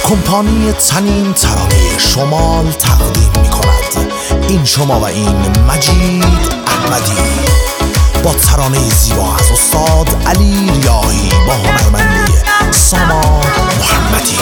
کمپانی تنین ترانه شمال تقدیم می کند. این شما و این مجید احمدی با ترانه زیبا از استاد علی ریاحی با هنرمندی سامان محمدی.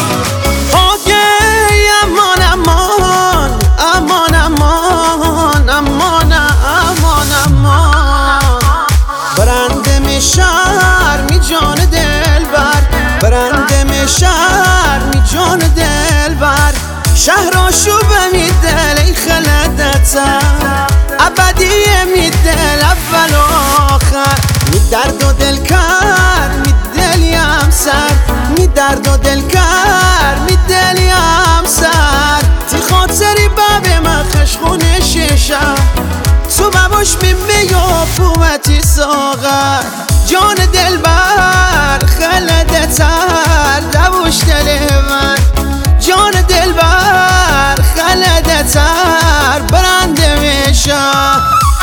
امان امان امان امان امان امان امان برندم شهر می جان دلبر، برندم شهر می جان دلبر. شهراشو بمیدل ای خلدتم ابدیه میدل اول و آخر. می درد و دل کر می دلیم سر، می درد و دل کر می دلیم سر. تی خاطری بابه من خشخونه ششم تو بباش میمه یا پومتی ساغر. جان دلبر خلدتر دوش دل من، جان دلبر خلدتر برنده میشم.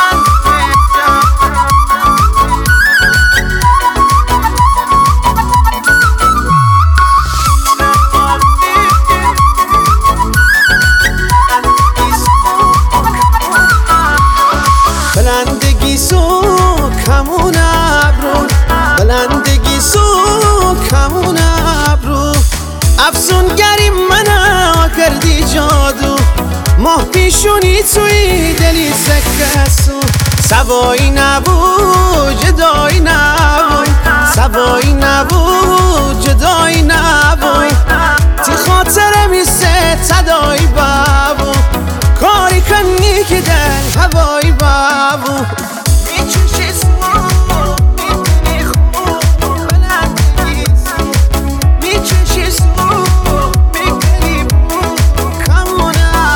بلندگی سو کمون ابرو، بلندگی سو کمون ابرو. افسونگری منو کردی جادو، ماه پیشونی توی دلی سکسو. سوایی نبود جدایی نبود، سوایی نبود جدایی نبود. تی خاطر میسه تدایی بابو کاری کنی که دل هوایی بابو. میچوشی سو میتونی خوب بلندگی سو، میچوشی سو میکنی بو کمون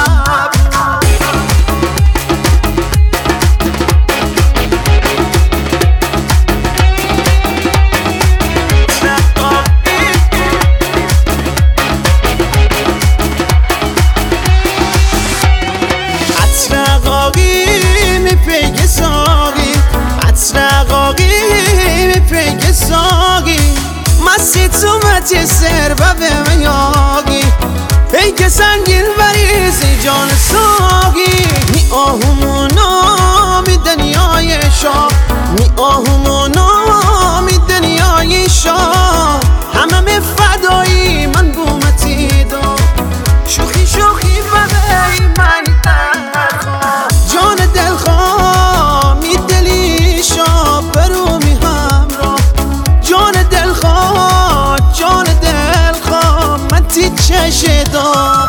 مسی تو متی سر و به میاگی پیک سنگین بریزی جان ساگی. می آهومونا می دنیای شاه، می آهومونا می دنیای شاه. همه می فدایی من بومتی دا شوخی شوخی و بی من درخواه. جان دلخواه می دلی شاه برو می همراه. جان دلخواه جان دلخواه من تی چشه دام.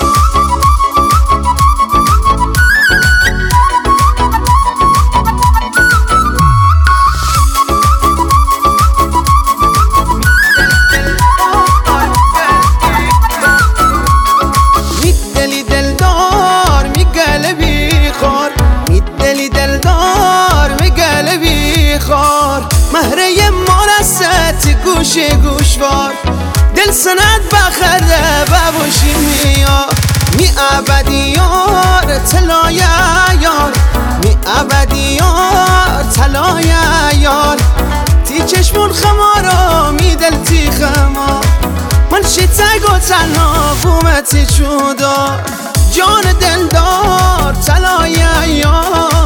میدلی دلدار میگل بیخار، میدلی دلدار میگل بیخار. مهره مارستی گوشه گوشوار دل سند بخره ببوشی میا. می ابدی یار تلای یار، می ابدی یار تلای یار. تی چشمون خمارو می دل تی خمار من شیتگ و تنها بومتی چودار. جان دلدار تلای یار